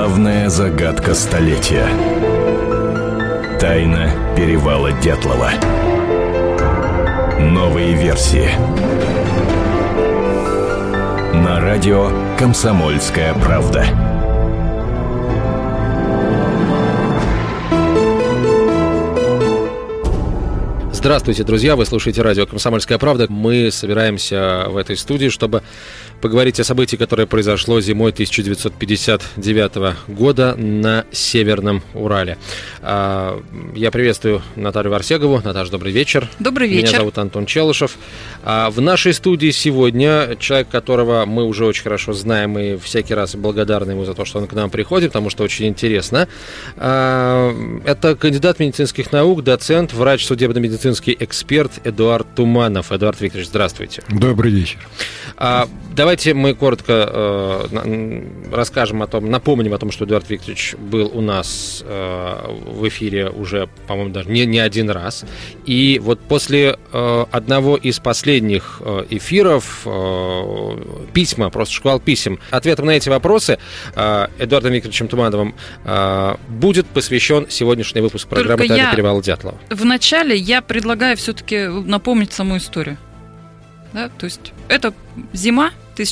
Главная загадка столетия. Тайна перевала Дятлова. Новые версии. На радио «Комсомольская правда». Здравствуйте, друзья! Вы слушаете радио «Комсомольская правда». Мы собираемся в этой студии, чтобы поговорить о событии, которое произошло зимой 1959 года на Северном Урале. Я приветствую Наталью Варсегову. Наташа, добрый вечер. Добрый вечер. Меня зовут Антон Челышев. В нашей студии сегодня человек, которого мы уже очень хорошо знаем и всякий раз благодарны ему за то, что он к нам приходит, потому что очень интересно. Это кандидат медицинских наук, доцент, врач судебно-медицинский эксперт Эдуард Туманов. Эдуард Викторович, здравствуйте. Добрый вечер. Давайте мы коротко расскажем о том, напомним о том, что Эдуард Викторович был у нас в эфире уже, по-моему, даже не один раз. И вот после одного из последних эфиров письма, просто шквал писем, ответом на эти вопросы Эдуардом Викторовичем Тумановым будет посвящен сегодняшний выпуск программы «Тайна перевала Дятлова». Вначале я предлагаю все-таки напомнить саму историю. Да? То есть это зима,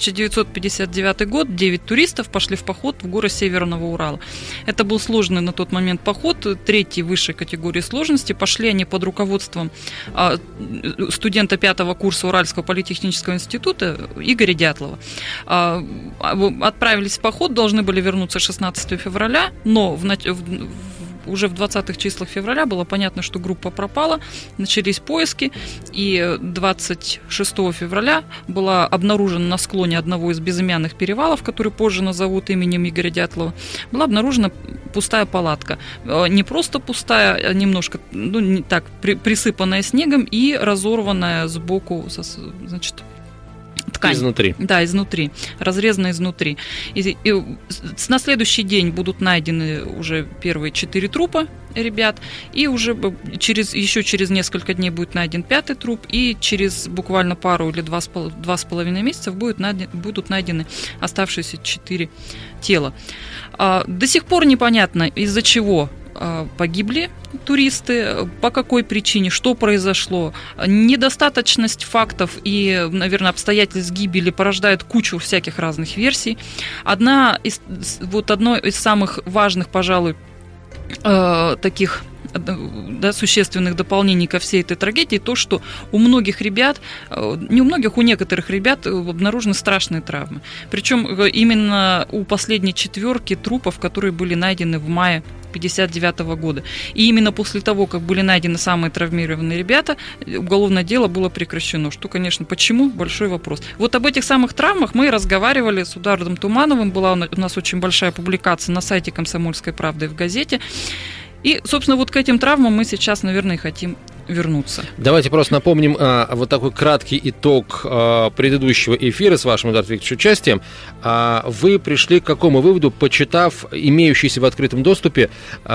1959 год, 9 туристов пошли в поход в горы Северного Урала. Это был сложный на тот момент поход, третьей высшей категории сложности. Пошли они под руководством студента 5-го курса Уральского политехнического института Игоря Дятлова. Отправились в поход, должны были вернуться 16 февраля, но уже в 20-х числах февраля было понятно, что группа пропала, начались поиски, и 26 февраля была обнаружена на склоне одного из безымянных перевалов, который позже назовут именем Игоря Дятлова, была обнаружена пустая палатка. Не просто пустая, а немножко присыпанная снегом и разорванная сбоку, значит, ткань. Изнутри. Да, изнутри. Разрезана изнутри. И на следующий день будут найдены уже первые 4 трупа ребят, и уже еще через несколько дней будет найден 5-й труп, и через буквально пару или 2,5 месяцев будут найдены оставшиеся 4 тела. До сих пор непонятно, из-за чего погибли туристы, по какой причине, что произошло. Недостаточность фактов и, наверное, обстоятельств гибели порождает кучу всяких разных версий. Одно из самых важных, пожалуй, таких существенных дополнений ко всей этой трагедии то, что у многих ребят, не у многих, у некоторых ребят обнаружены страшные травмы. Причем именно у последней 4 трупов, которые были найдены в мае 1959 года. И именно после того, как были найдены самые травмированные ребята, уголовное дело было прекращено. Что, конечно, почему? Большой вопрос. Вот об этих самых травмах мы разговаривали с Эдуардом Тумановым. Была у нас очень большая публикация на сайте «Комсомольской правды» и в газете. И, собственно, вот к этим травмам мы сейчас, наверное, и хотим вернуться. Давайте просто напомним вот такой краткий итог предыдущего эфира с вашим, Эдуард Викторович, участием. Вы пришли к какому выводу, почитав имеющиеся в открытом доступе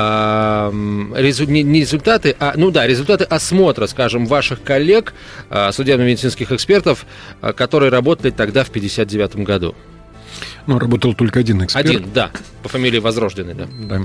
результаты осмотра, скажем, ваших коллег, судебно-медицинских экспертов, которые работали тогда в 1959 году? Работал только один эксперт. Один, да, по фамилии Возрожденный, да. Да.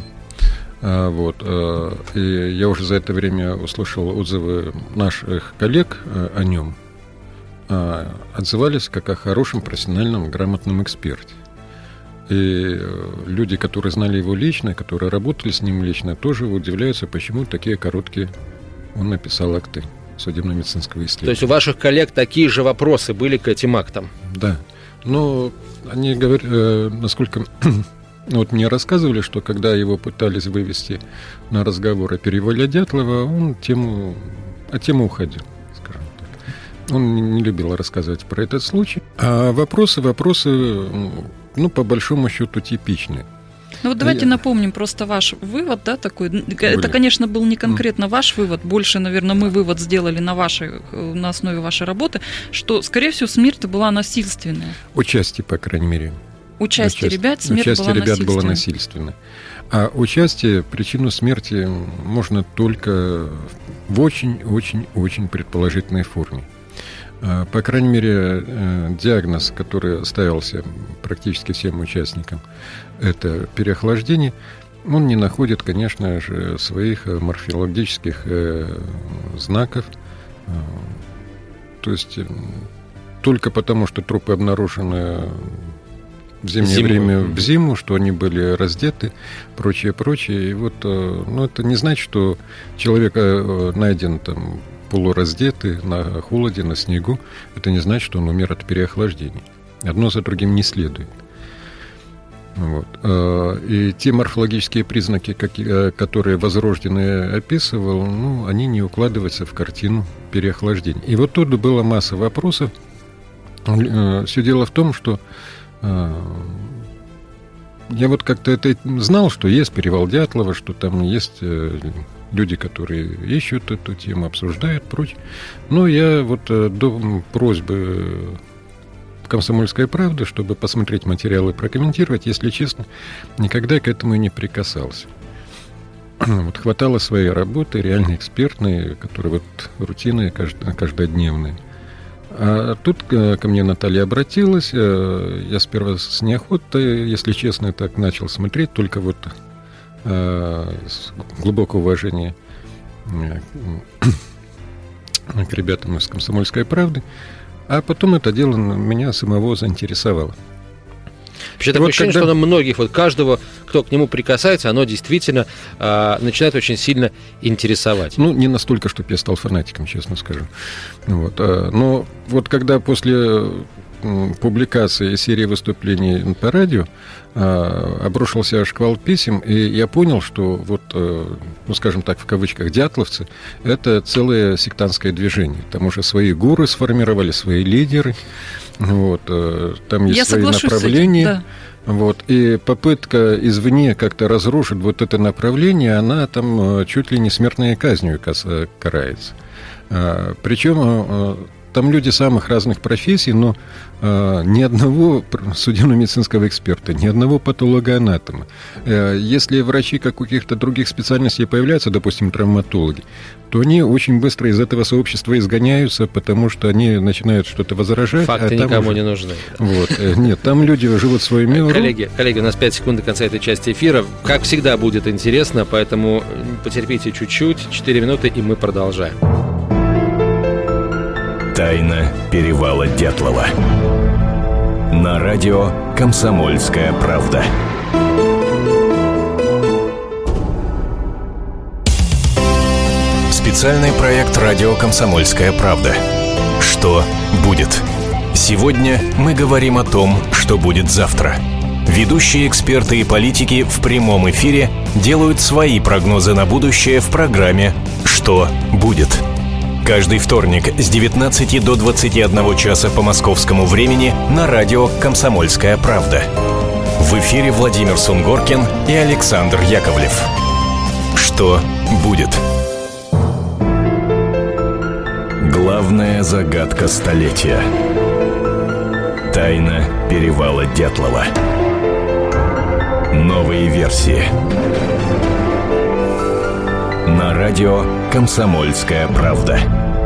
И я уже за это время услышал отзывы наших коллег о нем. Отзывались как о хорошем, профессиональном, грамотном эксперте. И люди, которые знали его лично, которые работали с ним лично, тоже удивляются, почему такие короткие он написал акты судебно-медицинского исследования. То есть у ваших коллег такие же вопросы были к этим актам? Да. Но они говорят, насколько... мне рассказывали, что когда его пытались вывести на разговор о перевале Дятлова, он от темы уходил, скажем так. Он не любил рассказывать про этот случай. А вопросы, по большому счету, типичные. Давайте напомним просто ваш вывод, да, такой. Это, конечно, был не конкретно ваш вывод, больше, наверное, мы вывод сделали на основе вашей работы, что, скорее всего, смерть была насильственная. Участие, по крайней мере. Участие ребят была насильственной. А причину смерти можно только в очень-очень-очень предположительной форме. По крайней мере, диагноз, который ставился практически всем участникам, это переохлаждение, он не находит, конечно же, своих морфологических знаков. То есть только потому, что трупы обнаружены в зимнее время, в зиму, что они были раздеты, прочее. И вот, это не значит, что человек найден там полураздетый на холоде, на снегу. Это не значит, что он умер от переохлаждения. Одно за другим не следует. Вот. И те морфологические признаки, которые Возрожденный описывал, они не укладываются в картину переохлаждения. И вот тут была масса вопросов. Все дело в том, что я вот как-то это знал, что есть перевал Дятлова, что там есть люди, которые ищут эту тему, обсуждают, прочее. Но я вот до просьбы «Комсомольская правда», чтобы посмотреть материалы и прокомментировать, если честно, никогда к этому и не прикасался. Вот хватало своей работы, реально экспертной, которые вот рутинные, каждодневные. А тут ко мне Наталья обратилась, я сперва с неохотой, если честно, так начал смотреть, только вот с глубокого уважения к ребятам из «Комсомольской правды», а потом это дело меня самого заинтересовало. Вообще такое ощущение, что на многих, вот каждого, кто к нему прикасается, оно действительно начинает очень сильно интересовать. Не настолько, чтобы я стал фанатиком, честно скажу. Вот. Но вот когда после публикации серии выступлений по радио обрушился шквал писем, и я понял, что вот, скажем так, в кавычках, дятловцы — это целое сектантское движение. Там уже свои гуру сформировали, свои лидеры. Вот, там есть свои направления. Да. Вот, и попытка извне как-то разрушить вот это направление, она там чуть ли не смертной казнью карается. Причем там люди самых разных профессий, но ни одного судебно-медицинского эксперта, ни одного патологоанатома. Если врачи каких-то других специальностей появляются, допустим, травматологи, то они очень быстро из этого сообщества изгоняются, потому что они начинают что-то возражать. Факты никому не нужны. Вот. Нет, там люди живут своим миром. Коллеги, у нас 5 секунд до конца этой части эфира. Как всегда, будет интересно, поэтому потерпите чуть-чуть, 4 минуты, и мы продолжаем. Тайна перевала Дятлова. На радио «Комсомольская правда». Специальный проект «Радио Комсомольская правда». Что будет? Сегодня мы говорим о том, что будет завтра. Ведущие эксперты и политики в прямом эфире делают свои прогнозы на будущее в программе «Что будет?». Каждый вторник с 19 до 21 часа по московскому времени на радио «Комсомольская правда». В эфире Владимир Сунгоркин и Александр Яковлев. Что будет? Главная загадка столетия. Тайна перевала Дятлова. Новые версии. На радио «Комсомольская правда».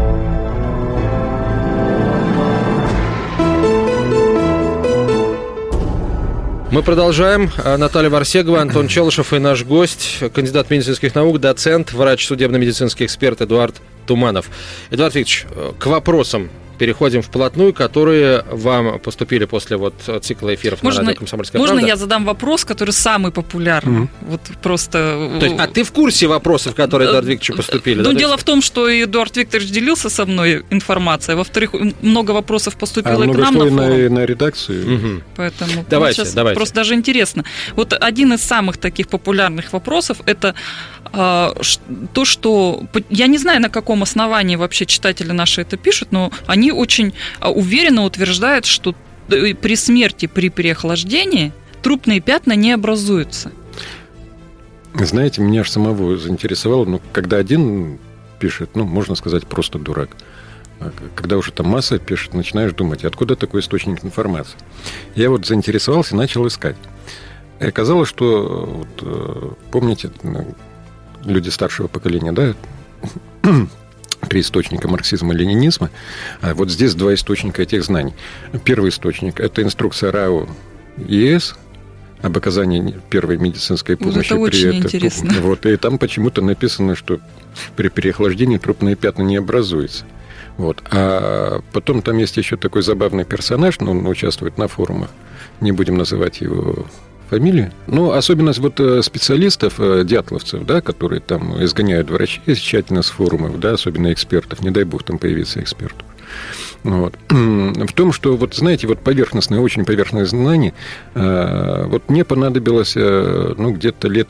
Мы продолжаем. Наталья Варсегова, Антон Челышев и наш гость, кандидат медицинских наук, доцент, врач, судебно-медицинский эксперт Эдуард Туманов. Эдуард Викторович, к вопросам переходим вплотную, которые вам поступили после вот цикла эфиров на радио «Комсомольская правда». Можно я задам вопрос, который самый популярный? Вот просто... То есть, ты в курсе вопросов, которые Эдуарду Викторовичу поступили? Ну, дело в том, что Эдуард Викторович делился со мной информацией. Во-вторых, много вопросов поступило и к нам на форум. На редакцию. Угу. Поэтому давайте. Просто даже интересно. Вот один из самых таких популярных вопросов – это то, что... Я не знаю, на каком основании вообще читатели наши это пишут, но они очень уверенно утверждают, что при смерти, при переохлаждении трупные пятна не образуются. Знаете, меня аж самого заинтересовало, когда один пишет, можно сказать, просто дурак. Когда уже там масса пишет, начинаешь думать, откуда такой источник информации. Я вот заинтересовался и начал искать. И оказалось, что, помните, люди старшего поколения, да, 3 источника марксизма-ленинизма. А вот здесь 2 источника этих знаний. Первый источник – это инструкция РАО ЕС об оказании первой медицинской помощи. Вот это очень интересно. Вот, и там почему-то написано, что при переохлаждении трупные пятна не образуются. Вот. А потом там есть еще такой забавный персонаж, но он участвует на форумах. Не будем называть его фамилию. Ну, особенность вот специалистов, дятловцев, да, которые там изгоняют врачей тщательно с форумов, да, особенно экспертов, не дай бог там появиться эксперту. Вот. В том, что, вот знаете, вот поверхностные, очень поверхностные знания, вот мне понадобилось, ну, где-то лет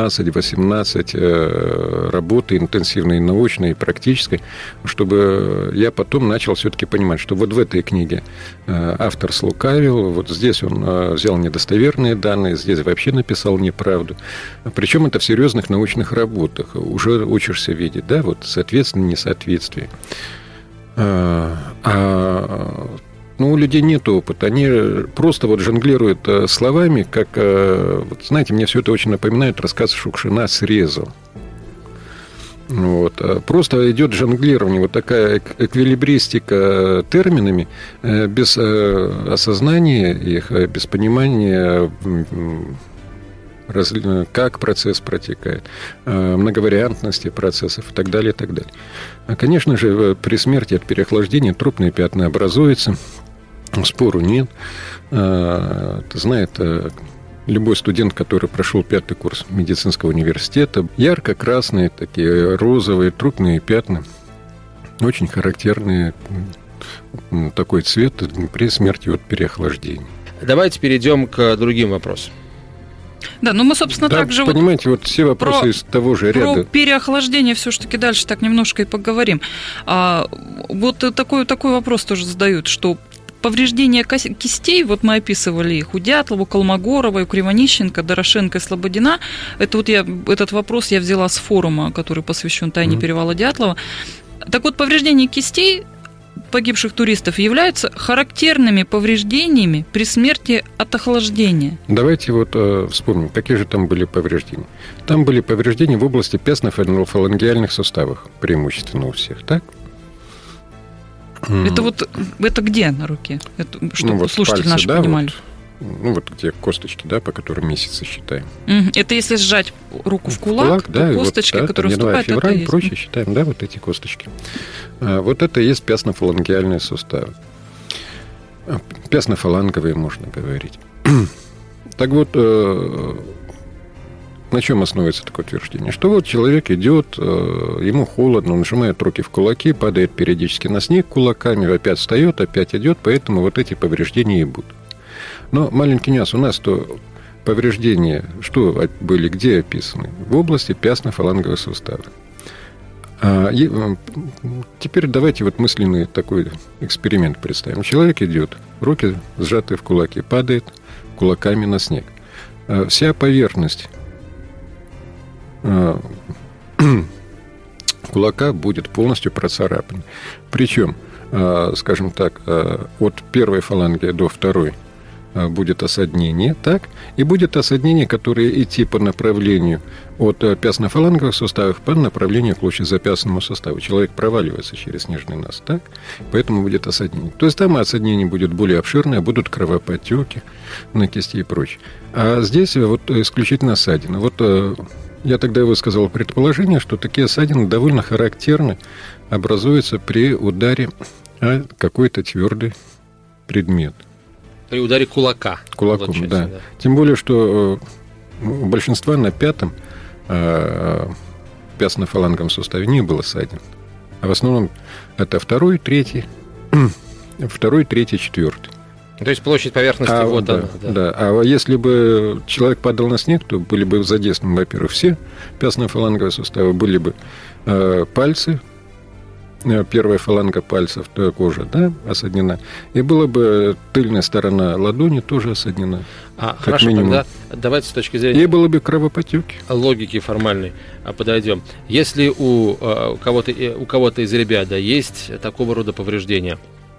15-18 работы интенсивной, научной и практической, чтобы я потом начал все-таки понимать, что вот в этой книге автор слукавил, вот здесь он взял недостоверные данные, здесь вообще написал неправду. Причем это в серьезных научных работах. Уже учишься видеть, да, вот соответственно, несоответствие. Ну, у людей нет опыта. Они просто вот жонглируют словами, как, вот, знаете, мне все это очень напоминает рассказ Шукшина «Срезал». Вот. Просто идет жонглирование, вот такая эквилибристика терминами, без осознания их, без понимания, как процесс протекает, многовариантности процессов и так далее, и так далее. Конечно же, при смерти от переохлаждения трупные пятна образуются, спору нет. Это знает любой студент, который прошел 5-й курс медицинского университета. Ярко-красные, такие розовые трупные пятна, очень характерные, такой цвет при смерти от переохлаждения. Давайте перейдем к другим вопросам. Да, ну мы, собственно, да, также понимаете, вот все вопросы из того же ряда. Про переохлаждение все-таки дальше так немножко и поговорим. Вот такой вопрос тоже задают, что повреждения кистей, вот мы описывали их у Дятлова, у Колмогорова, у Кривонищенко, Дорошенко и Слободина. Это вот этот вопрос я взяла с форума, который посвящен тайне перевала Дятлова. Так вот, повреждения кистей погибших туристов являются характерными повреждениями при смерти от охлаждения. Давайте вот вспомним, какие же там были повреждения. Там были повреждения в области пястно-фалангиальных суставов, преимущественно у всех, так? Это где на руке? Это, чтобы ну, вот слушатели пальцы, наши да, понимали. Вот, вот где косточки, да, по которым месяцы считаем. Это если сжать руку в кулак, то да, косточки, вот, да, которые вступают, февраль, это есть. Прочее считаем, да, вот эти косточки. Вот это и есть пястно-фалангиальные суставы. Пястно-фаланговые, можно говорить. Так вот, на чем основывается такое утверждение? Что вот человек идет, ему холодно, он нажимает руки в кулаки, падает периодически на снег кулаками, опять встает, опять идет, поэтому вот эти повреждения и будут. Но маленький нюанс, у нас-то повреждения, что были, где описаны? В области пястно-фалангового сустава. Теперь давайте вот мысленный такой эксперимент представим. Человек идет, руки сжаты в кулаки, падает кулаками на снег. Вся поверхность кулака будет полностью процарапана. Причем, скажем так, от первой фаланги до второй будет осаднение, так? И будет осаднение, которое идти по направлению от пястно-фаланговых суставов по направлению к лучезапястному суставу. Человек проваливается через снежный наст, так? Поэтому будет осаднение. То есть там осаднение будет более обширное, будут кровоподтеки на кисти и прочее. А здесь вот исключительно ссадины. Вот я тогда высказал предположение, что такие ссадины довольно характерны, образуются при ударе о какой-то твердый предмет. При ударе кулака. Кулаком, да. Тем более, что у большинства на пятом пястно-фаланговом суставе не было ссадин. А в основном это второй, третий, четвертый. То есть площадь поверхности вот да, она. Да. А если бы человек падал на снег, то были бы задействованы, во-первых, все пястно-фаланговые суставы, были бы пальцы, первая фаланга пальцев, кожа, да, осаднена, и была бы тыльная сторона ладони тоже осаднена. Хорошо, минимум. Тогда давайте с точки зрения... И было бы кровоподтеки. Логики формальной подойдем. Если у кого-то из ребят есть такого рода повреждения,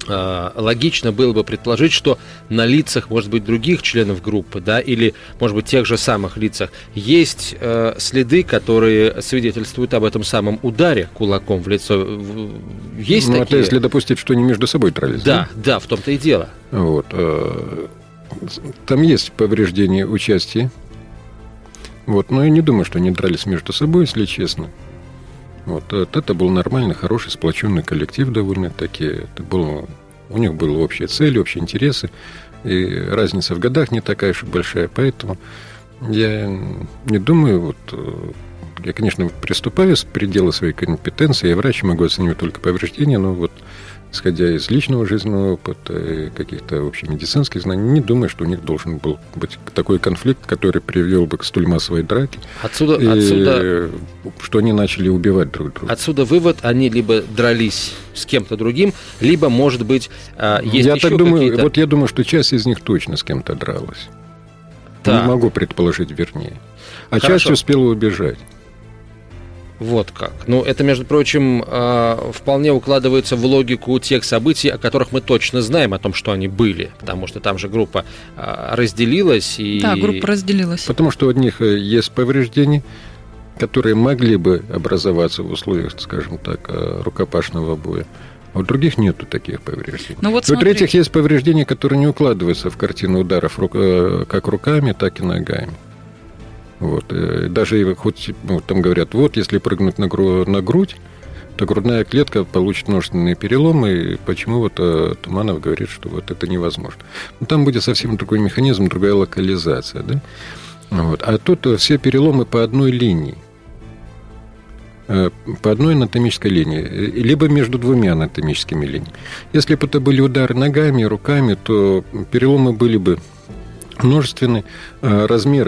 логично было бы предположить, что на лицах, может быть, других членов группы, да, или, может быть, тех же самых лицах, есть следы, которые свидетельствуют об этом самом ударе кулаком в лицо. Есть такие? Это если допустить, что они между собой дрались. Да, в том-то и дело. Вот. Там есть повреждения участия. Вот. Но я не думаю, что они дрались между собой, если честно. Вот. Это был нормальный, хороший, сплоченный коллектив довольно-таки. У них были общие цели, общие интересы. И разница в годах не такая уж большая. Поэтому я не думаю... Я, конечно, приступаю с предела своей компетенции. Я врач, могу оценивать только повреждения, но вот исходя из личного жизненного опыта и каких-то общемедицинских знаний, не думаю, что у них должен был быть такой конфликт, который привел бы к столь массовой драке. Отсюда что они начали убивать друг друга. Отсюда вывод: они либо дрались с кем-то другим, либо, может быть, есть я еще так думаю, какие-то... Вот я думаю, что часть из них точно с кем-то дралась. Да. Не могу предположить вернее. А Хорошо. часть успела убежать. Вот как. Ну, это, между прочим, вполне укладывается в логику тех событий, о которых мы точно знаем, о том, что они были. Потому что там же группа разделилась. Да, группа разделилась. Потому что у одних есть повреждения, которые могли бы образоваться в условиях, скажем так, рукопашного боя. А у других нету таких повреждений. У третьих есть повреждения, которые не укладываются в картину ударов как руками, так и ногами. Вот. Даже хоть там говорят, вот если прыгнуть на грудь, то грудная клетка получит множественные переломы. И почему вот Туманов говорит, что вот это невозможно. Но там будет совсем другой механизм, другая локализация. Да? Вот. А тут все переломы по одной линии. По одной анатомической линии, либо между двумя анатомическими линиями. Если бы это были удары ногами, руками, то переломы были бы множественные, размеры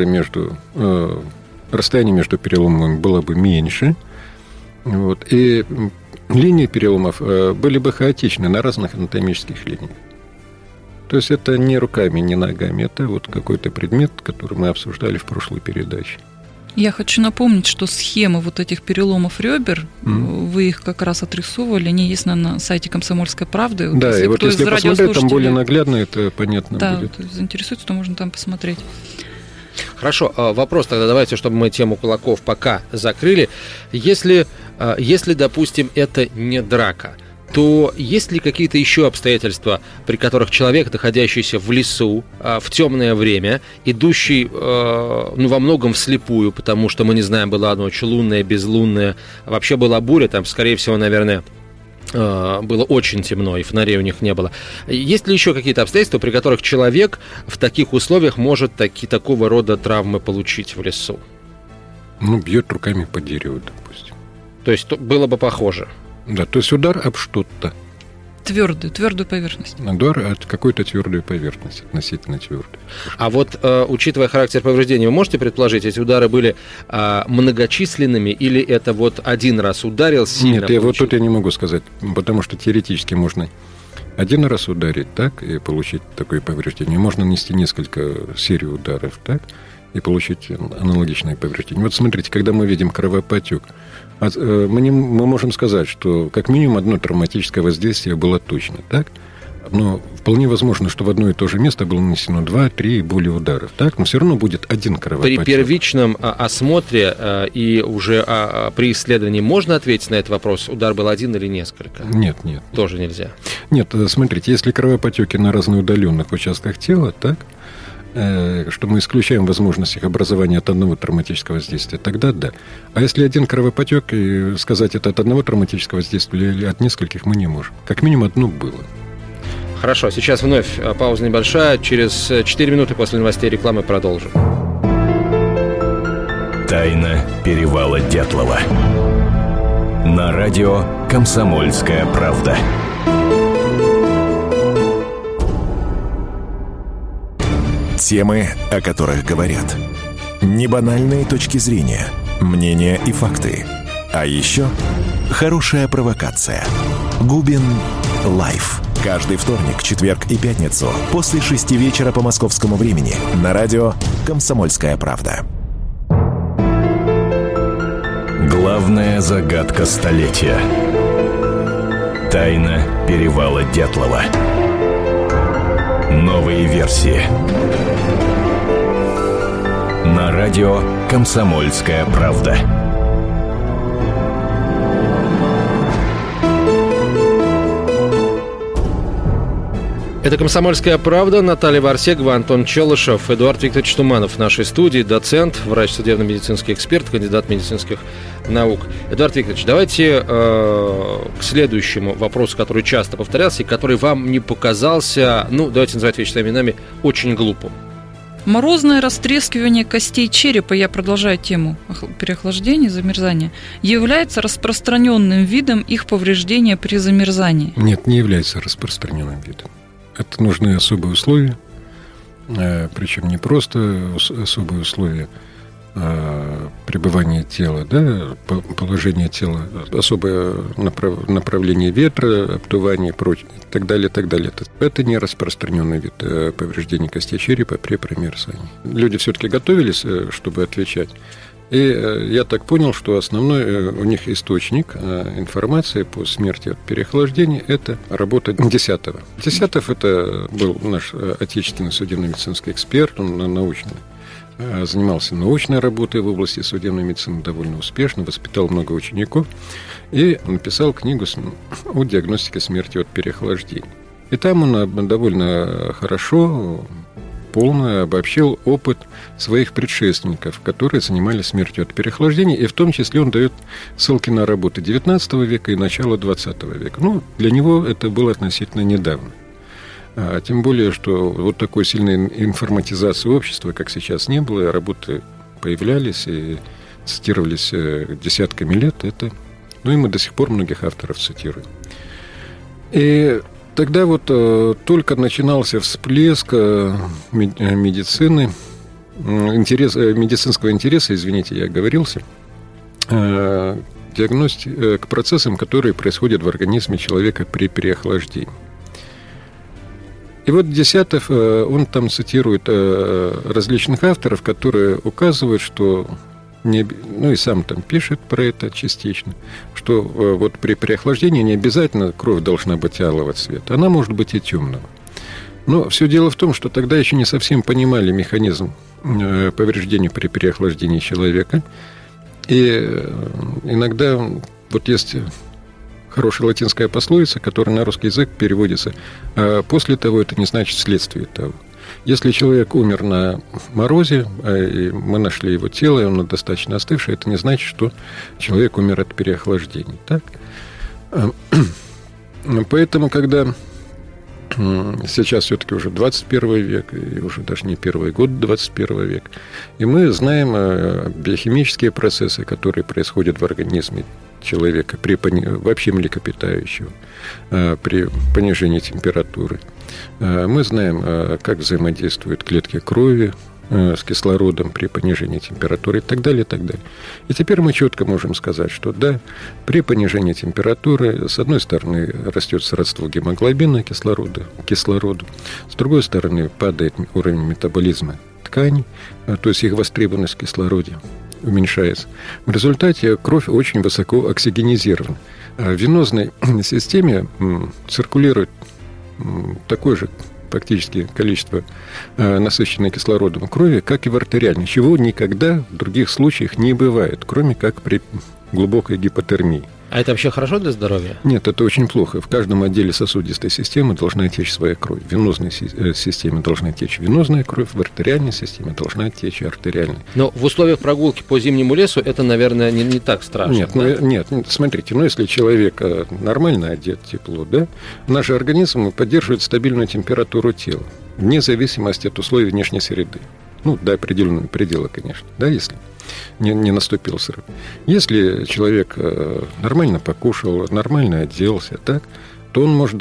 расстояние между переломами было бы меньше, вот, и линии переломов были бы хаотичны на разных анатомических линиях. То есть это не руками, не ногами, это вот какой-то предмет, который мы обсуждали в прошлой передаче. Я хочу напомнить, что схемы вот этих переломов ребер, вы их как раз отрисовывали, они есть на сайте «Комсомольской правды». Да, и вот если посмотреть, там более наглядно это понятно будет. Да, заинтересуется, то можно там посмотреть. Хорошо, вопрос тогда, давайте, чтобы мы тему кулаков пока закрыли. Если, допустим, это не драка, то есть ли какие-то еще обстоятельства, при которых человек, находящийся в лесу в темное время, идущий во многом вслепую, потому что мы не знаем, была ночь лунная, безлунная, вообще была буря, там, скорее всего, наверное, было очень темно, и фонарей у них не было. Есть ли еще какие-то обстоятельства, при которых человек в таких условиях может такого рода травмы получить в лесу? Бьет руками по дереву, допустим. То есть было бы похоже? Да, то есть удар об что-то. Твердую поверхность. Удар от какой-то твердой поверхности, относительно твердой. А вот, учитывая характер повреждений, вы можете предположить, эти удары были многочисленными, или это вот один раз ударил сильно? Нет, вот тут я не могу сказать, потому что теоретически можно один раз ударить, так, и получить такое повреждение. Можно нанести несколько серий ударов, так, и получить аналогичное повреждение. Вот смотрите, когда мы видим кровопотек, мы можем сказать, что как минимум одно травматическое воздействие было точно, так? Но вполне возможно, что в одно и то же место было нанесено 2, 3 и более ударов, так? Но все равно будет один кровопотек. При первичном осмотре и уже при исследовании можно ответить на этот вопрос, удар был один или несколько? Нет. Тоже нельзя? Нет, смотрите, если кровопотеки на разноудаленных участках тела, так, что мы исключаем возможность их образования от одного травматического воздействия, тогда да. А если один кровопотек, и сказать это от одного травматического воздействия или от нескольких, мы не можем. Как минимум одно было. Хорошо, сейчас вновь пауза небольшая. Через 4 минуты после новостей рекламы продолжим. Тайна перевала Дятлова. На радио «Комсомольская правда». Темы, о которых говорят. Небанальные точки зрения, мнения и факты. А еще хорошая провокация. Губин Лайф. Каждый вторник, четверг и пятницу после 6 вечера по московскому времени на радио «Комсомольская правда». Главная загадка столетия. Тайна перевала Дятлова. Новые версии. На радио «Комсомольская правда». Это «Комсомольская правда». Наталья Варсегова, Антон Челышев, Эдуард Викторович Туманов в нашей студии, доцент, врач, судебно-медицинский эксперт, кандидат медицинских наук. Эдуард Викторович, давайте к следующему вопросу, который часто повторялся и который вам не показался, давайте называть вещи своими именами, очень глупым. Морозное растрескивание костей черепа, я продолжаю тему переохлаждения, замерзания, является распространенным видом их повреждения при замерзании? Нет, не является распространенным видом. Это нужны особые условия, причем не просто особые условия пребывания тела, положение тела, особое направление ветра, обдувание и прочее, и так далее, так далее. Это не распространенный вид повреждений костей черепа при промерзании. Люди все-таки готовились, чтобы отвечать. И я так понял, что основной у них источник информации по смерти от переохлаждения – это работа Десятова. Десятов – это был наш отечественный судебно-медицинский эксперт, он научный. Занимался научной работой в области судебной медицины довольно успешно, воспитал много учеников и написал книгу о диагностике смерти от переохлаждения. И там он довольно хорошо, полно обобщил опыт своих предшественников, которые занимались смертью от переохлаждения, и в том числе он дает ссылки на работы XIX века и начала XX века. Для него это было относительно недавно. Тем более, что вот такой сильной информатизации общества, как сейчас, не было, работы появлялись и цитировались десятками лет. И мы до сих пор многих авторов цитируем. И тогда только начинался всплеск медицины, медицинского интереса, извините, я оговорился, к процессам, которые происходят в организме человека при переохлаждении. И Десятов, он там цитирует различных авторов, которые указывают, что, и сам там пишет про это частично, что при переохлаждении не обязательно кровь должна быть алого цвета, она может быть и темного. Но все дело в том, что тогда еще не совсем понимали механизм повреждения при переохлаждении человека. И иногда есть хорошая латинская пословица, которая на русский язык переводится: «После того это не значит следствие того». Если человек умер на морозе, и мы нашли его тело, и оно достаточно остывшее, это не значит, что человек умер от переохлаждения. Так? Поэтому, когда сейчас все-таки уже 21 век, и уже даже не первый год 21 века, и мы знаем биохимические процессы, которые происходят в организме человека вообще млекопитающего при понижении температуры. Мы знаем, как взаимодействуют клетки крови с кислородом при понижении температуры и так далее, и так далее. И теперь мы четко можем сказать, что да, при понижении температуры, с одной стороны, растет сродство гемоглобина к кислороду, с другой стороны, падает уровень метаболизма тканей, то есть их востребованность в кислороде уменьшается. В результате кровь очень высоко оксигенизирована. В венозной системе циркулирует такое же практически количество насыщенной кислородом крови, как и в артериальной, чего никогда в других случаях не бывает, кроме как при глубокой гипотермии. А это вообще хорошо для здоровья? Нет, это очень плохо. В каждом отделе сосудистой системы должна течь своя кровь. В венозной системе должна течь венозная кровь, в артериальной системе должна течь артериальная. Но в условиях прогулки по зимнему лесу это, наверное, не так страшно. Нет, да? Нет, смотрите, если человек нормально одет, тепло, наш организм поддерживает стабильную температуру тела, вне зависимости от условий внешней среды. До определенного предела, конечно, если не наступил срыв. Если человек нормально покушал, нормально оделся, то он может,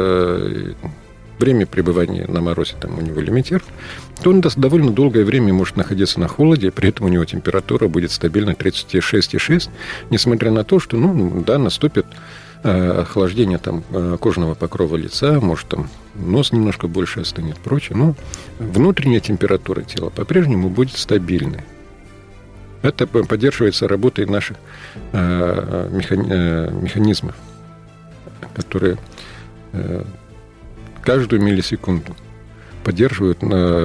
время пребывания на морозе у него лимитировано, то он довольно долгое время может находиться на холоде, при этом у него температура будет стабильно 36,6, несмотря на то, что, наступит охлаждение кожного покрова лица, может нос немножко больше остынет, прочее, но внутренняя температура тела по-прежнему будет стабильной. Это поддерживается работой наших механизмов которые каждую миллисекунду поддерживают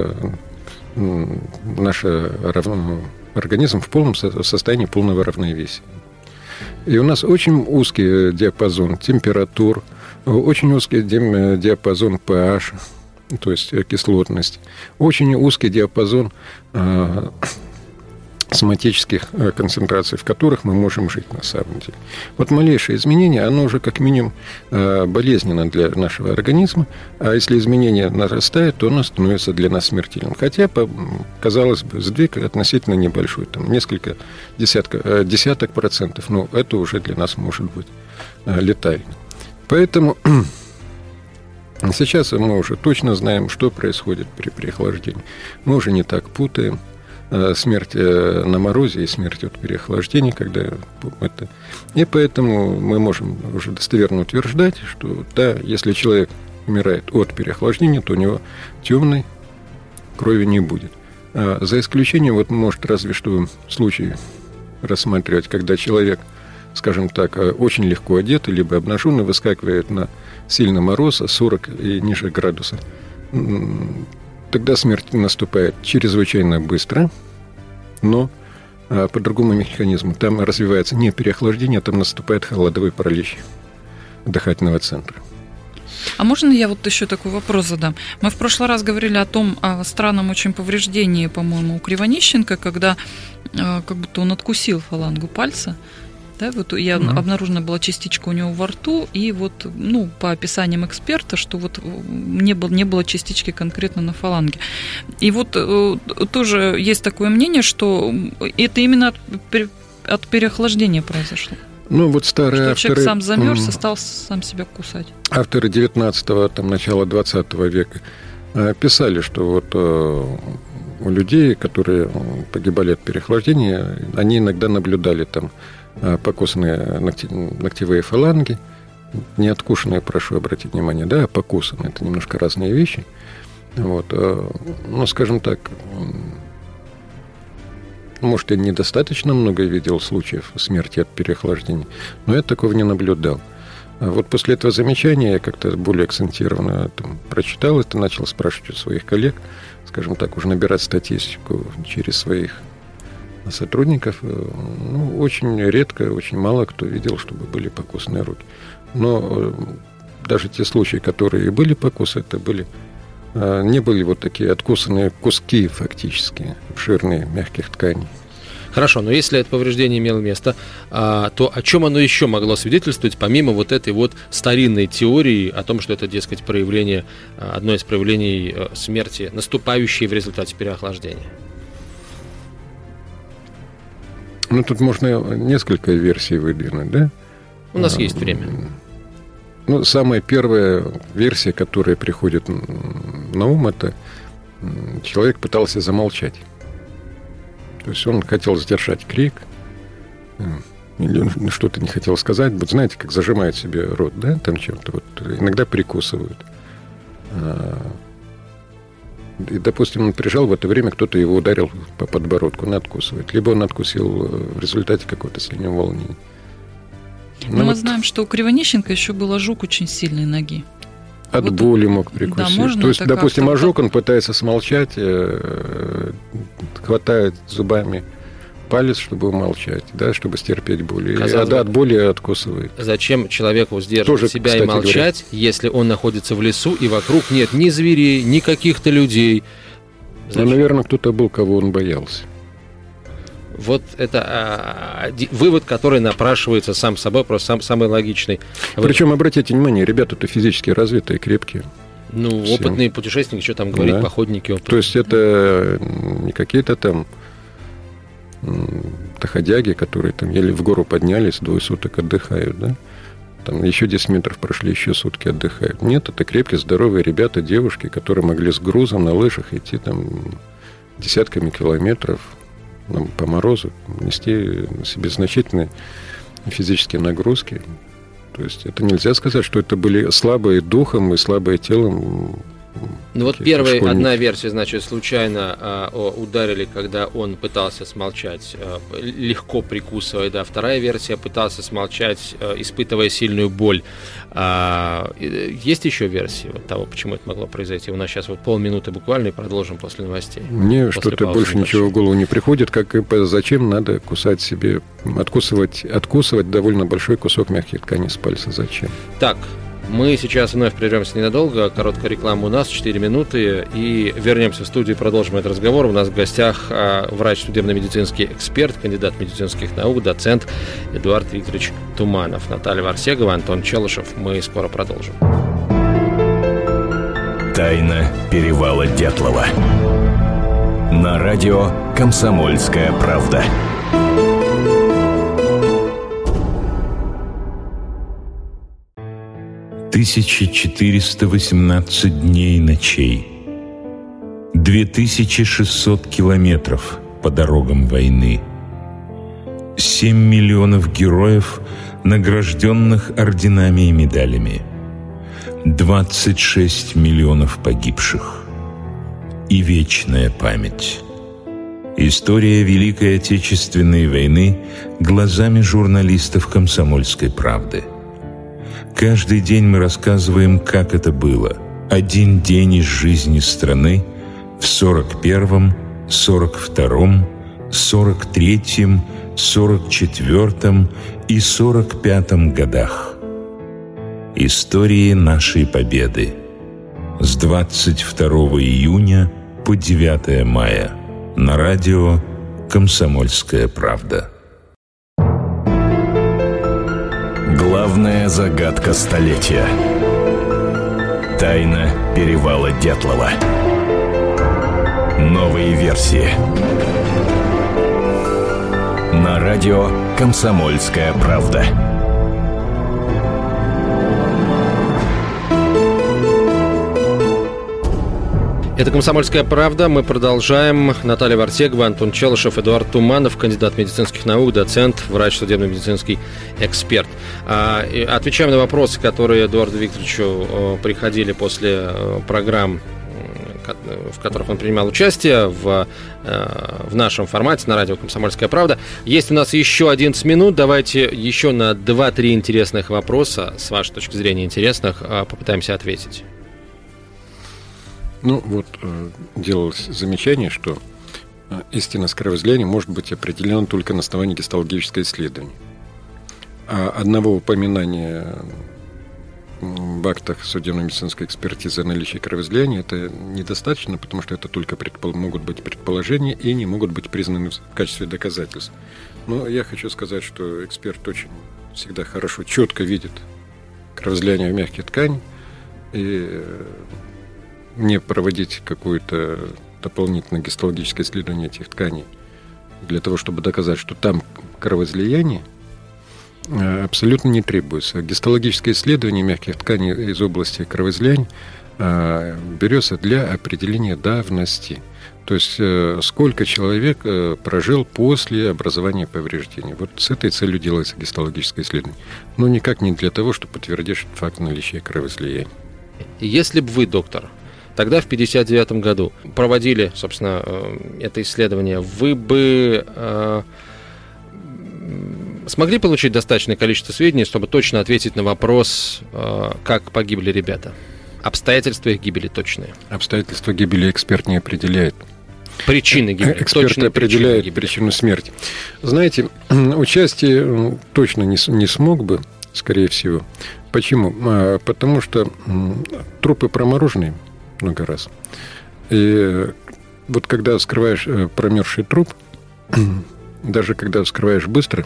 наш организм в полном состоянии полного равновесия. И у нас очень узкий диапазон температур, очень узкий диапазон pH, то есть кислотность, очень узкий диапазон соматических концентраций, в которых мы можем жить на самом деле. Вот малейшее изменение, оно уже как минимум болезненно для нашего организма, а если изменение нарастает, то оно становится для нас смертельным. Хотя, казалось бы, сдвиг относительно небольшой, там несколько десяток процентов, но это уже для нас может быть летально. Поэтому сейчас мы уже точно знаем, что происходит при переохлаждении. Мы уже не так путаем смерть на морозе и смерть от переохлаждения, когда это... И поэтому мы можем уже достоверно утверждать, что да, если человек умирает от переохлаждения, то у него темной крови не будет. За исключением, вот может разве что случай рассматривать, когда человек, скажем так, очень легко одет, либо обнаженный, выскакивает на сильный мороз, 40 и ниже градуса. Тогда смерть наступает чрезвычайно быстро, но по другому механизму. Там развивается не переохлаждение, там наступает холодовой паралич дыхательного центра. А можно я вот еще такой вопрос задам? Мы в прошлый раз говорили о странном очень повреждении, по-моему, у Кривонищенко, когда как будто он откусил фалангу пальца. Да, вот обнаружена была частичка у него во рту, и вот, по описаниям эксперта, что вот не было частички конкретно на фаланге. И вот тоже есть такое мнение, что это именно от переохлаждения произошло. Вот старые авторы... Человек сам замерз и стал сам себя кусать. Авторы 19-го, начала 20 века писали, что вот у людей, которые погибали от переохлаждения, они иногда наблюдали там покусанные ногтевые фаланги, не откушенные, прошу обратить внимание, да, а покусанные. Это немножко разные вещи. Вот. Скажем так, может, я недостаточно много видел случаев смерти от переохлаждения, но я такого не наблюдал. Вот после этого замечания я как-то более акцентированно прочитал это, начал спрашивать у своих коллег, скажем так, уже набирать статистику через своих сотрудников. Очень редко, очень мало кто видел, чтобы были покусанные руки. Но даже те случаи, которые были покусы, это не были вот такие откусанные куски фактически, обширные мягких тканей. Хорошо, но если это повреждение имело место, то о чем оно еще могло свидетельствовать, помимо вот этой вот старинной теории о том, что это, дескать, одно из проявлений смерти, наступающей в результате переохлаждения? Тут можно несколько версий выдвинуть, да? У нас есть время. Самая первая версия, которая приходит на ум, это человек пытался замолчать. То есть он хотел сдержать крик, или что-то не хотел сказать. Вот знаете, как зажимают себе рот, да? Там чем-то вот иногда прикусывают. И, допустим, он прижал, в это время кто-то его ударил по подбородку, он откусывает. Либо он откусил в результате какого-то сильного волнения. Мы знаем, что у Кривонищенко еще был ожог очень сильной ноги. От боли мог прикусить. Да, то есть, допустим, ожог, он пытается смолчать, хватает зубами палец, чтобы умолчать, да, чтобы стерпеть боль. От боли откусывает. Зачем человеку сдерживать себя и молчать, если он находится в лесу, и вокруг нет ни зверей, ни каких-то людей? Наверное, кто-то был, кого он боялся. Вот это вывод, который напрашивается сам собой, просто самый логичный. Причем, обратите внимание, ребята-то физически развитые, крепкие. Опытные путешественники, что там говорить, походники опытные. То есть это не какие-то там доходяги, которые еле в гору поднялись, 2 суток отдыхают, да? Там еще 10 метров прошли, еще сутки отдыхают. Нет, это крепкие, здоровые ребята, девушки, которые могли с грузом на лыжах идти десятками километров по морозу, нести на себе значительные физические нагрузки. То есть это нельзя сказать, что это были слабые духом и слабые телом Ну вот первая одна версия, значит, случайно ударили, когда он пытался смолчать, легко прикусывая, да. Вторая версия, пытался смолчать, испытывая сильную боль. Есть еще версии вот того, почему это могло произойти? У нас сейчас вот полминуты буквально, и продолжим после новостей. Мне что-то больше ничего в голову не приходит, как и зачем надо кусать себе, откусывать довольно большой кусок мягких тканей с пальца. Зачем? Так, мы сейчас вновь прервемся ненадолго. Короткая реклама у нас, 4 минуты. И вернемся в студию и продолжим этот разговор. У нас в гостях врач, судебно-медицинский эксперт, кандидат медицинских наук, доцент Эдуард Викторович Туманов. Наталья Варсегова, Антон Челышев. Мы скоро продолжим. Тайна перевала Дятлова. На радио «Комсомольская правда». «1418 дней и ночей, 2600 километров по дорогам войны, 7 миллионов героев, награжденных орденами и медалями, 26 миллионов погибших и вечная память. История Великой Отечественной войны глазами журналистов «Комсомольской правды». Каждый день мы рассказываем, как это было. Один день из жизни страны в 41-м, 42-м, 43-м, 44-м и 45-м годах. Истории нашей победы. С 22 июня по 9 мая. На радио «Комсомольская правда». Главная загадка столетия. Тайна перевала Дятлова. Новые версии. На радио «Комсомольская правда». Это «Комсомольская правда». Мы продолжаем. Наталья Варсегова, Антон Челышев, Эдуард Туманов, кандидат медицинских наук, доцент, врач, судебно-медицинский эксперт. Отвечаем на вопросы, которые Эдуарду Викторовичу приходили после программ, в которых он принимал участие в нашем формате на радио «Комсомольская правда». Есть у нас еще 11 минут. Давайте еще на 2-3 интересных вопроса, с вашей точки зрения интересных, попытаемся ответить. Ну, вот делалось замечание, что истинность кровоизлияния может быть определена только на основании гистологического исследования. А одного упоминания в актах судебно-медицинской экспертизы о наличии кровоизлияния это недостаточно, потому что это только могут быть предположения и не могут быть признаны в качестве доказательств. Но я хочу сказать, что эксперт очень всегда хорошо, четко видит кровоизлияние в мягких тканях, и не проводить какое-то дополнительное гистологическое исследование этих тканей для того, чтобы доказать, что там кровоизлияние, абсолютно не требуется. Гистологическое исследование мягких тканей из области кровоизлияния берется для определения давности. То есть сколько человек прожил после образования повреждений. Вот с этой целью делается гистологическое исследование. Но никак не для того, чтобы подтвердить факт наличия кровоизлияния. Если бы вы, доктор, тогда в 1959 году проводили, собственно, это исследование, вы бы смогли получить достаточное количество сведений, чтобы точно ответить на вопрос, как погибли ребята? Обстоятельства их гибели точные. Обстоятельства гибели эксперт не определяет. Причины гибели. Эксперт определяет причину смерти. Знаете, участие точно не смог бы, скорее всего. Почему? Потому что трупы промороженные много раз. И вот когда вскрываешь промерзший труп, даже когда вскрываешь быстро,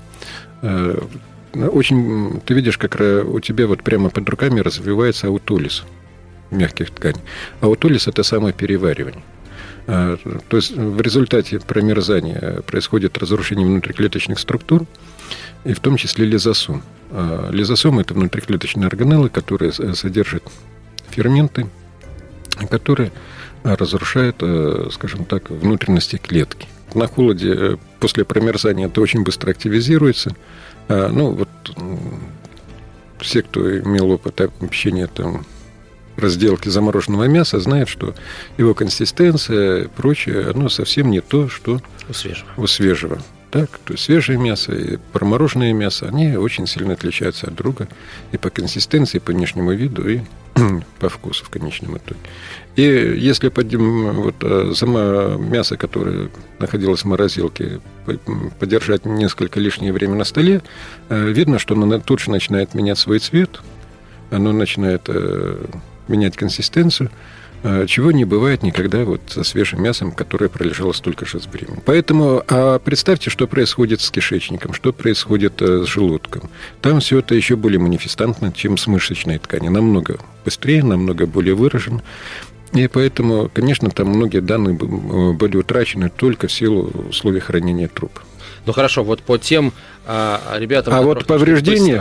очень ты видишь, как у тебя вот прямо под руками развивается аутолиз мягких тканей. Аутолиз – это самое переваривание. То есть в результате промерзания происходит разрушение внутриклеточных структур, и в том числе лизосом. Лизосомы – это внутриклеточные органеллы, которые содержат ферменты, которые разрушают, скажем так, внутренности клетки. На холоде после промерзания это очень быстро активизируется. Ну, вот все, кто имел опыт общения там разделки замороженного мяса, знает, что его консистенция и прочее, оно совсем не то, что у свежего. Так, то есть свежее мясо и промороженное мясо, они очень сильно отличаются от друга и по консистенции, и по внешнему виду, и по вкусу в конечном итоге. И если мясо, которое находилось в морозилке, подержать несколько лишнее время на столе, видно, что оно тут же начинает менять свой цвет, оно начинает менять консистенцию, чего не бывает никогда со свежим мясом, которое пролежало столько же времени. Поэтому представьте, что происходит с кишечником, что происходит с желудком. Там все это еще более манифестантно, чем с мышечной тканью. Намного быстрее, намного более выражено. И поэтому, конечно, там многие данные были утрачены только в силу условий хранения трупа. Ну хорошо, вот по тем ребятам... Повреждения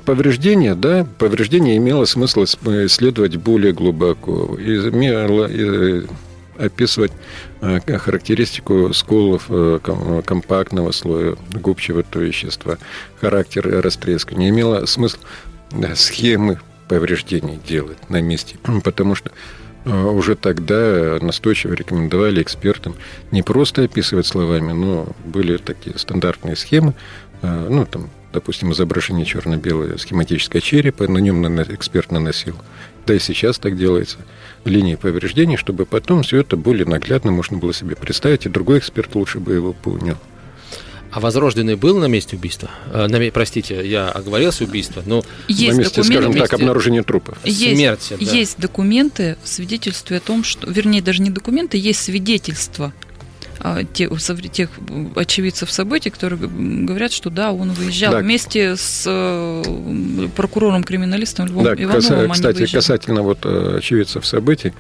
имело смысл исследовать более глубоко. Имело описывать характеристику сколов компактного слоя губчатого вещества, характер растрескивания. Имело смысл схемы повреждений делать на месте, потому что уже тогда настойчиво рекомендовали экспертам не просто описывать словами, но были такие стандартные схемы, допустим, изображение черно-белое схематическое черепа, на нем эксперт наносил, да и сейчас так делается, линии повреждений, чтобы потом все это более наглядно можно было себе представить, и другой эксперт лучше бы его понял. А Возрожденный был на месте убийства? Простите, я оговорился, убийство, но... Есть на месте, скажем так, обнаружения трупа. Смерти, да. Есть документы, свидетельствуя о том, что... Вернее, даже не документы, есть свидетельства тех очевидцев событий, которые говорят, что да, он выезжал вместе с прокурором-криминалистом Львом Ивановым. Кстати, касательно очевидцев событий,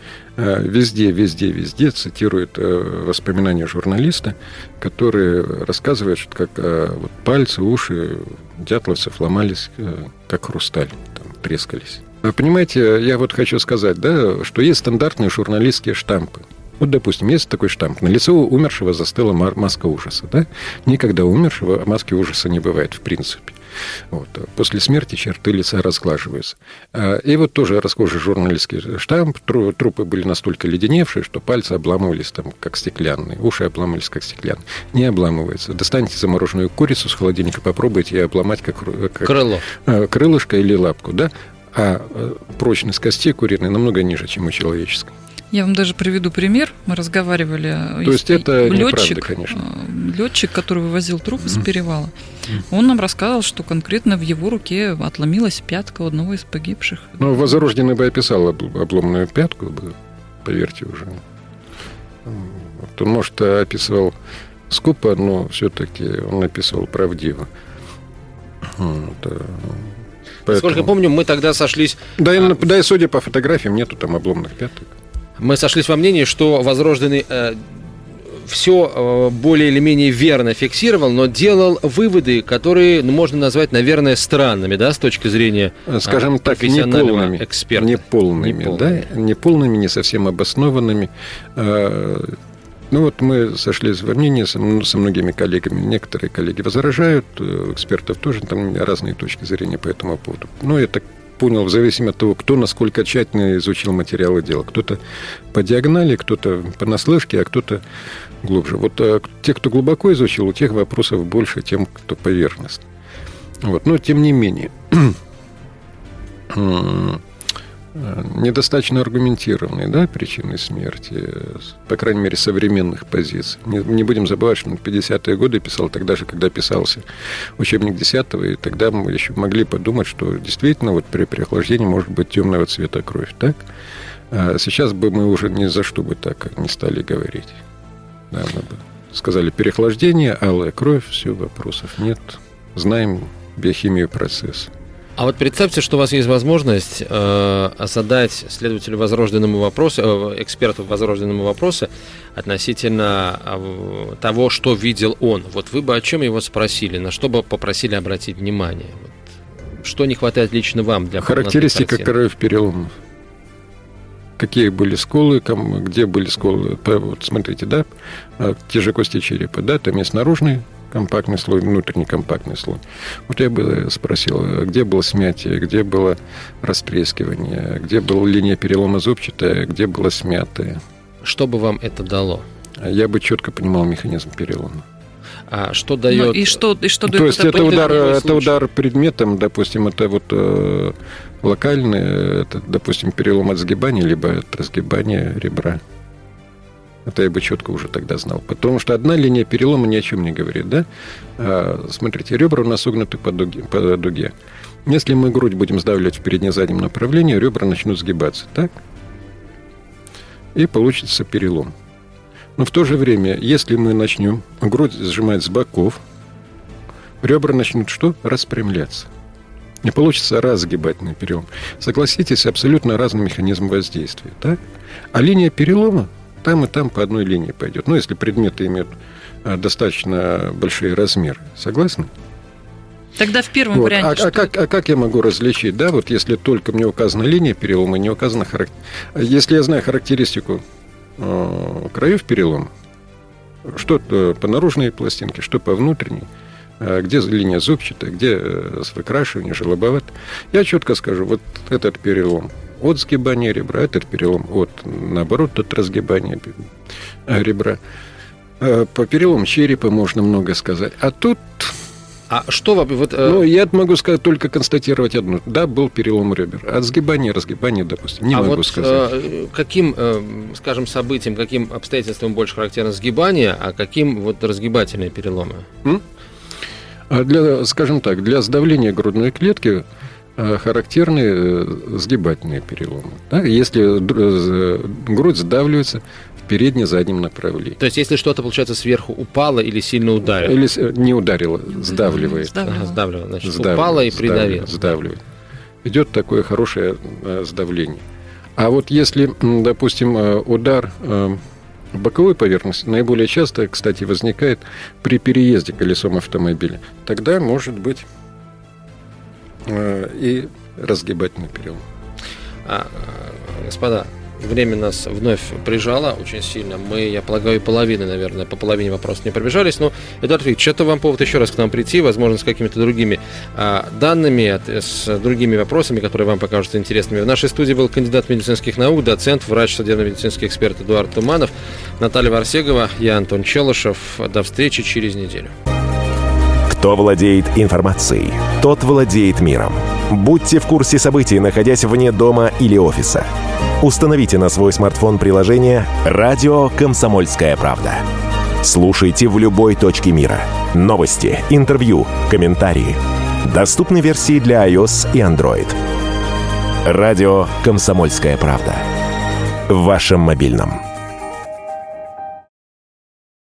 везде цитируют воспоминания журналиста, которые рассказывают, что как пальцы, уши дятловцев ломались, как хрусталь, там, трескались. Понимаете, я хочу сказать, что есть стандартные журналистские штампы. Допустим, есть такой штамп. На лицо умершего застыла маска ужаса. Да? Никогда умершего маски ужаса не бывает, в принципе. После смерти черты лица разглаживаются. И тоже расхожий журналистский штамп. Трупы были настолько леденевшие, что пальцы обламывались как стеклянные. Уши обламывались, как стеклянные. Не обламывается. Достаньте замороженную курицу с холодильника, попробуйте ее обломать, как крыло. Крылышко или лапку. Да? А прочность костей куриной намного ниже, чем у человеческой. Я вам даже приведу пример. Мы разговаривали. То есть это неправда, конечно. Летчик, который вывозил труп из перевала, он нам рассказал, что конкретно в его руке отломилась пятка у одного из погибших. Возрожденный бы описал обломанную пятку, поверьте уже. Он, может, описывал скупо, но все-таки он описывал правдиво. Насколько я помню, мы тогда сошлись... Да, и судя по фотографиям, нету там обломанных пяток. Мы сошлись во мнении, что Возрожденный все более или менее верно фиксировал, но делал выводы, которые можно назвать, наверное, странными, да, с точки зрения скажем так, профессионального эксперта. Неполными, не совсем обоснованными. Мы сошлись во мнении со многими коллегами. Некоторые коллеги возражают, у экспертов тоже там разные точки зрения по этому поводу. Я так понял, в зависимости от того, кто насколько тщательно изучил материалы дела. Кто-то по диагонали, кто-то понаслышке, а кто-то глубже. Те, кто глубоко изучил, у тех вопросов больше, тем, кто поверхностно. Но тем не менее, недостаточно аргументированные причины смерти, по крайней мере, современных позиций. Не будем забывать, что он в 50-е годы писал тогда же, когда писался учебник 10-го, и тогда мы еще могли подумать, что действительно при переохлаждении может быть темного цвета кровь. Так? А сейчас бы мы уже ни за что бы так не стали говорить. Да, мы бы сказали переохлаждение, алая кровь, все, вопросов нет. Знаем биохимию процесса. А представьте, что у вас есть возможность задать следователю Возрожденному вопросы, эксперту Возрожденному вопросы относительно того, что видел он. Вы бы о чем его спросили, на что бы попросили обратить внимание? Что не хватает лично вам для характеристика краев переломов. Какие были сколы, где были сколы. Смотрите, те же кости черепа, там есть наружные компактный слой, внутренний компактный слой. Вот я бы спросил, где было смятие, где было растрескивание, где была линия перелома зубчатая, где было смятое. Что бы вам это дало? Я бы четко понимал механизм перелома. А что дает... Ну, и что То дает есть это случай? удар предметом, допустим, это вот локальный, это, допустим, перелом от сгибания, либо от разгибания ребра. Это я бы четко уже тогда знал. Потому что одна линия перелома ни о чем не говорит, да? Смотрите, ребра у нас согнуты по дуге. Если мы грудь будем сдавливать в передне-заднем направлении, ребра начнут сгибаться, так? И получится перелом. Но в то же время, если мы начнем грудь сжимать с боков, ребра начнут что? Распрямляться. И получится разгибательный перелом. Согласитесь, абсолютно разный механизм воздействия. Так? А линия перелома там и там по одной линии пойдет. Ну, если предметы имеют достаточно большие размеры. Согласны? Тогда в первом вот. варианте... Как я могу различить? Да, вот если только мне указана линия перелома, не указана Если я знаю характеристику краев перелома, что по наружной пластинке, что по внутренней, где линия зубчатая, где выкрашивание, желобоват, я четко скажу, вот этот перелом от сгибания ребра, этот перелом наоборот, от разгибания ребра. По перелому черепа можно много сказать. А тут... А что вот... я могу сказать, только констатировать одно. Да, был перелом ребер. От сгибания, разгибания, допустим, не могу сказать. Каким, скажем, событиям, каким обстоятельствам больше характерно сгибание, а каким вот разгибательные переломы? Скажем так, для сдавления грудной клетки характерны сгибательные переломы. Да? Если грудь сдавливается в передне-заднем направлении. То есть, если что-то, получается, сверху упало или сильно ударило? Или не ударило, сдавливает. Сдавливает. Значит, упало и придавило. Сдавливает. Идет такое хорошее сдавление. А вот если, допустим, удар в боковой поверхности наиболее часто, кстати, возникает при переезде колесом автомобиля, тогда может быть и разгибательный перелом. Господа, время нас вновь прижало очень сильно. Мы, я полагаю, по половине вопросов не пробежались. Но, Эдуард Викторович, это вам повод еще раз к нам прийти, возможно, с какими-то другими данными, с другими вопросами, которые вам покажутся интересными. В нашей студии был кандидат медицинских наук, доцент, врач, судебно-медицинский эксперт Эдуард Туманов, Наталья Варсегова, я Антон Челышев. До встречи через неделю. Кто владеет информацией, тот владеет миром. Будьте в курсе событий, находясь вне дома или офиса. Установите на свой смартфон приложение «Радио Комсомольская правда». Слушайте в любой точке мира. Новости, интервью, комментарии. Доступны версии для iOS и Android. «Радио Комсомольская правда». В вашем мобильном.